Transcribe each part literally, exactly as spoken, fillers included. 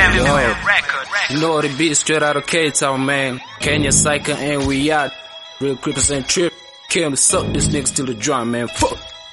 Yo, you know the beat straight out of K-Town, man. Kenya Psycho and we out. Real creepers and trip. Came to suck this niggas till the drum, man. Fuck.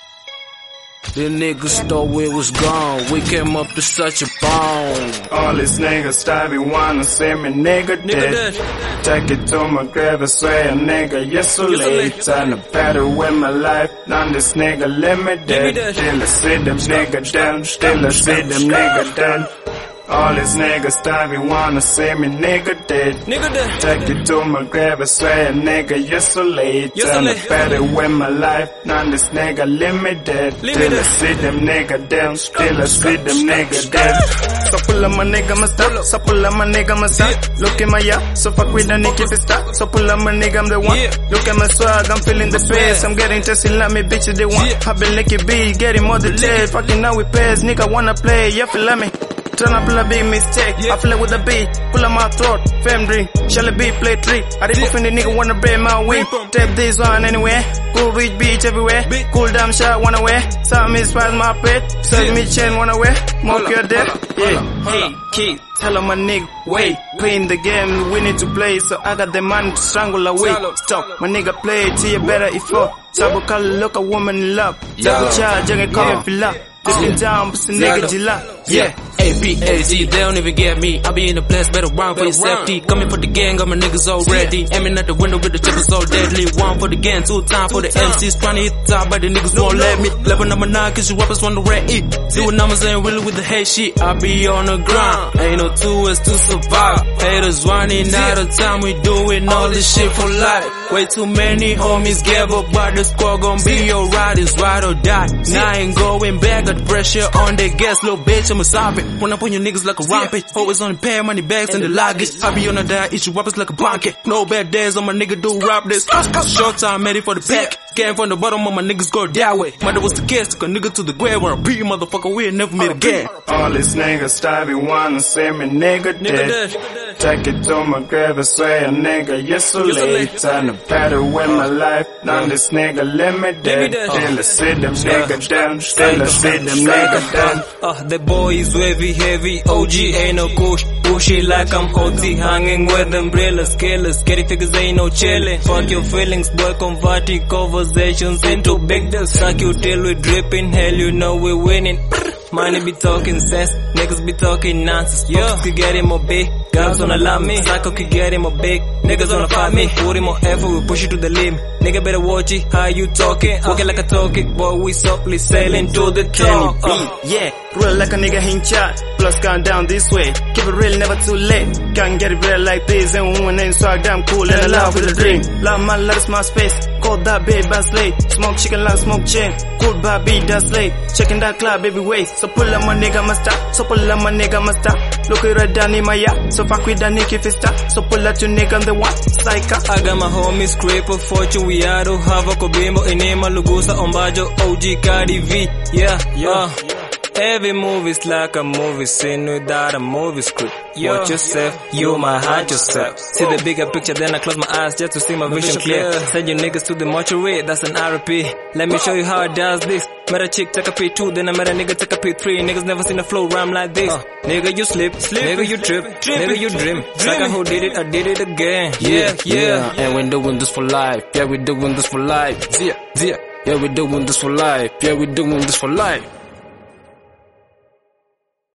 The niggas thought we was gone. We came up to such a bone. All these niggas started wanna see me nigga dead. Take it to my grave and swear a nigga yes so late. Trying to battle with my life. Now this nigga let me dead. Still I see them nigga down. Still I see them nigga down. All these niggas started wanna see me nigga dead. Nigga dead. Take it to my grave and swear a nigga yes so late. Trying to battle with my life. Now this nigga let me dead. Still I see them nigga down. Still I see them nigga dead. So pull up my nigga my stop. So pull up my nigga my stop. Look at my yeah. So fuck with the nigga if it stop. So pull up my nigga I'm the one. Look at my swag I'm feeling the space. I'm getting tested like me bitches they want. I been like a beat getting more the tail. Fucking now we pass. Nigga wanna play. Yeah feel like me. Turn up a big mistake, yeah. I feel it with the beat, pull up my throat, fam drink, shall it be play three, I did open the nigga wanna break my wing, tap this on anywhere, cool rich beach everywhere, Big. Cool damn shot wanna wear, some me spice my pet, serve me chain wanna wear, mock your death, yeah, hey, kid, tell 'em my nigga, wait, playing the game, we need to play, so I got the man to strangle away, stop, my nigga play, till you better if you, Sabu call look a woman in love, Sabu child, young and come and feel up. This down, pussy nigga, Gila. Yeah, A P A Z, they don't even get me. I be in the place, better run for your safety. Coming for the gang, got my niggas already. Aiming at the window with the chippers so deadly. One for the gang, two time for the M Cs. Trying to hit the top, but the niggas won't let me. Level number nine, cause you rappers want to red eat. See what numbers ain't really with the hate shit. I be on the ground, ain't no two ways to survive. Haters running out of time, we doing all this shit for life. Way too many homies gave up, but the squad gon' be alright. It's ride or die. Now I ain't going back. Pressure on the gas, little bitch, I'm a sorry. Run up on your niggas like a rampage. Always on the pair, money bags and the luggage. I be on the diet, eat you rappers like a blanket. No bad days on my nigga, do rap this. Short time, ready for the pack. Came from the bottom, all my niggas go that way. Mother was the case, took a nigga to the grave. Where I beat motherfucker, we ain't never meet again. All these niggas started wanna see me nigga dead. Take it to my grave and swear a nigga yes so late. Trying to battle with my life. Now this nigga let me dead. Still I see them nigga down. Still I see them nigga down. Uh, the boy is wavy, heavy, O G ain't no kush. Pushy like I'm O T, hanging with umbrellas, killers. Scary figures ain't no chillin'. Fuck your feelings, boy, converting conversations into big deals. Suck you till we dripping, hell you know we're winning. Money be talking sense, niggas be talking nonsense. Yeah, could get him more big, girls wanna love me. Psycho could get him more big, niggas wanna fight me. Put him more effort, we push you to the limit. Nigga better watch it, how you talking? Walking like a talking, boy, we softly sailing to the top. Uh, yeah, real like a nigga in chat. Plus gone down this way, keep it real, never too late. Can't get it real like this, and when they swag damn cool and alive with a dream. Love my love, my space, call that babe, that's late. Smoke chicken like smoke chain, cool baby, that's late. Checking that club, baby waist. So pull up my nigga, my stop. So pull up my nigga, my stop. Look it right down in my yacht. So fuck with that nigga if it stop. So pull out your nigga, I'm the one. Psycho. I got my homies, Scraper, Fortune, we are to have a Kobimbo, Inema, Lugusa, Ombajo, O G, Cardi V. Yeah, yeah. Every movie's like a movie scene without a movie script. Yeah. Watch yourself, you might hide yourself. See the bigger picture, then I close my eyes just to see my vision clear. Send your niggas to the mortuary, that's an R P. Let me show you how it does this. Met a chick, take a P two, then I met a nigga, take a P three. Niggas never seen a flow rhyme like this. Uh, nigga, you slip, slip, nigga, you trip, trip, nigga, you dream. Like I who did it, I did it again. Yeah, yeah, yeah. And we're doing this for life. Yeah, we're doing this for life. Yeah, yeah. Yeah, we're doing this for life. Yeah, we're doing this for life.